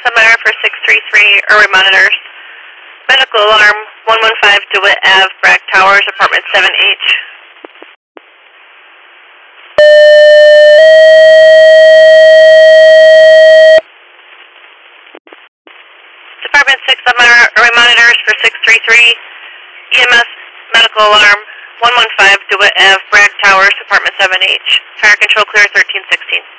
Summiter for 633, Irwin monitors. Medical alarm 115 DeWitt Ave, Bragg Towers, apartment 7H. Department 6 Summiter, Irwin monitors for 633. EMS medical alarm 115 DeWitt Ave, Bragg Towers, apartment 7H. Fire control clear 1316.